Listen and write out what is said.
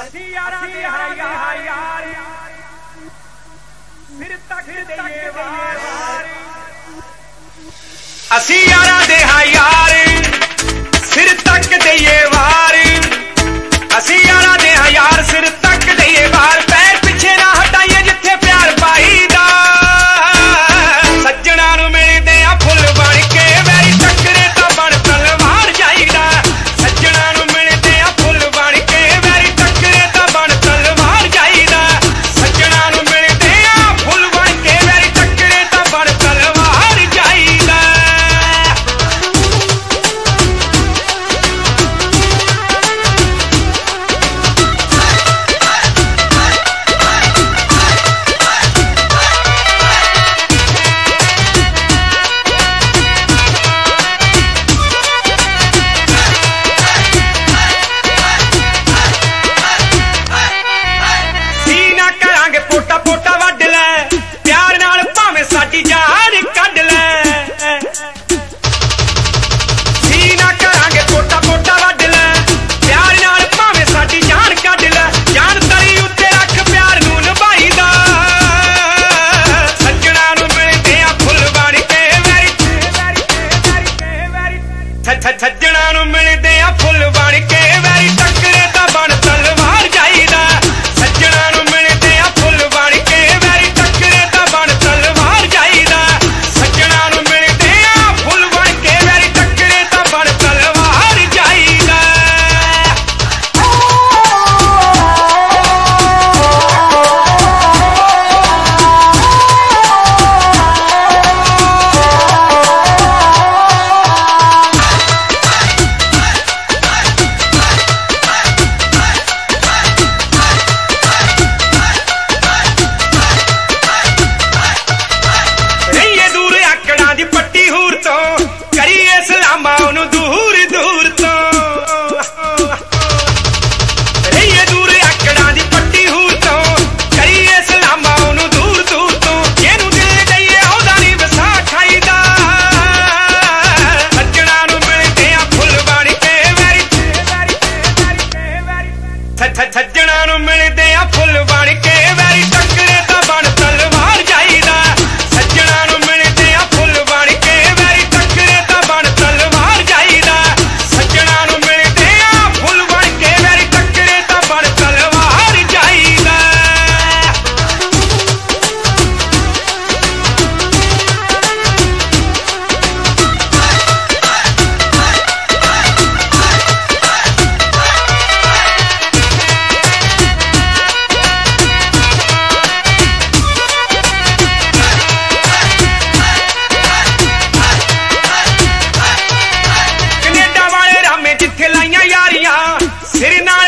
ਅਸੀਂ ਯਾਰਾਂ ਦੇ ਯਾਰ ਫਿਰ ਤੱਕ ਦਈਏ ਵਾਰ ਅਸੀਂ ਯਾਰਾਂ ਦੇ ਯਾਰ ਸਿਰ ਤੱਕ ਦਈਏ ਵਾਰ ਅਸੀਂ ਯਾਰਾਂ ਦੇ ਯਾਰ ਸਿਰ ਤੱਕ ਦਈਏ ਵਾਰ ਪੈਰ ਪਿੱਛੇ ਨਾ ਹਟਾਈਏ ਜਿੱਥੇ ਪਿਆਰ ਪਾਈਦਾ ਸੱਜਣਾ ਨੂੰ ਮਿਲਦੇ ਆ ਫੁੱਲ ਬਣ ਕੇ ਵੈਰੀ ਟੱਕਰੇ ਤਾਂ ਬਣ ਤਲਵਾਰ ਜਾਈਦਾ ਸੱਜਣਾ ਨੂੰ ਮਿਲਦੇ ਆ ਫੁੱਲ ਬਣ ਕੇ ਵੈਰੀ ਟੱਕਰੇ ਤਾਂ ਬਣ ਤਲਵਾਰ ਜਾਈਦਾ ਸੱਜਣਾ ਨੂੰ ਮਿਲਦੇ ਆ ਫੁੱਲ ਬਣ ਕੇ ਵੈਰੀ ਟੱਕਰੇ ਤਾਂ ਬਣ ਤਲਵਾਰ ਜਾਈਦਾ ਪੋਟਾ ਪੋਟਾ ਵੱਢ ਲੈ ਪਿਆਰ ਨਾਲ ਭਾਵੇਂ ਸਾਡੀ ਜਾਨ ਕੱਢ ਲੈ ਸੀ ਨਾ ਕਰਾਂਗੇ ਪੋਟਾ ਪੋਟਾ ਵੱਢ ਲੈ ਪਿਆਰ ਨਾਲ ਭਾਵੇਂ ਸਾਡੀ ਜਾਨ ਕੱਢ ਲੈ ਜਾਨ ਤਲੀ ਉੱਤੇ ਰੱਖ ਪਿਆਰ ਨੂੰ ਨਿਭਾਈਦਾ ਸੱਜਣਾ ਨੂੰ ਮਿਲਦੇ ਆ ਫੁੱਲ ਬਣ ਕੇ ਵੈਰੀ ਸੱਜਣਾ ਨੂੰ ਮਿਲਦੇ ਆ ਫੁੱਲ ਬਣ ਕੇ ਵੈਰੀ ਟੱਕਰੇ ਤਾਂ ਬਣ ਤਲਵਾਰ ਜਾਈਦਾ ਸੱਜਣਾ ਨੂੰ ਮਿਲਦੇ ਆ ਫੁੱਲ ਬਣ ਕੇ ਵੈਰੀ ਟੱਕਰੇ ਤਾਂ ਬਣ ਤਲਵਾਰ ਜਾਈਦਾ ਸੱਜਣਾ ਨੂੰ ਮਿਲਦੇ ਆ ਫੁੱਲ ਬਣ ਕੇ ਵੈਰੀ ਟੱਕਰੇ ਤਾਂ ਬਣ ਤਲਵਾਰ ਜਾਈਦਾ ਦੀ ਪੱਟੀ ਹੂਰ ਤੋਂ ਕਰੀਏ ਸਲਾਮਾਂ ਉਹਨੂੰ ਦੂਰ ਦੂਰ ਤੋਂ ਰਹੀਏ ਦੂਰ ਆਕੜਾਂ ਦੀ ਪੱਟੀ ਹੂਰ ਤੋਂ ਕਰੀਏ ਸਲਾਮਾਂ ਉਹਨੂੰ ਦੂਰ ਦੂਰ ਤੋਂ ਜਿਹਨੂੰ ਦਿਲ ਦਈਏ ਉਹਦਾ ਨਹੀਂ ਵਸਾ ਖਾਈਦਾ ਸੱਜਣਾ ਨੂੰ ਮਿਲਦੇ ਆ ਫੁੱਲ ਬਣ ਕੇ ਵੈਰੀ ਸੱਜਣਾ ਨੂੰ ਮਿਲਦੇ ਆ ਫੁੱਲ ਬਣ ਕੇ ਵੈਰੀ ਟੱਕਰੇ ਤਾਂ ਬਣ ਤਲਵਾਰ ਜਾਈਦਾ ਸੱਜਣਾ ਨੂੰ ਮਿਲਦੇ ਆ ਫੁੱਲ ਬਣ ਕੇ ਵੈਰੀ ਟੱਕਰੇ ਤਾਂ ਬਣ ਤਲਵਾਰ ਜਾਈਦਾ ਸੱਜਣਾ ਨੂੰ ਮਿਲਦੇ ਆ ਫੁੱਲ ਬਣ ਕੇ ਵੈਰੀ ਟੱਕਰੇ ਤਾਂ ਬਣ ਤਲਵਾਰ ਜਾਈਦਾ ਕੈਨੇਡਾ ਵਾਲੇ ਰਾਮੇ ਜਿੱਥੇ ਲਾਈਆਂ ਯਾਰੀਆਂ ਸਿਰ ਨਾ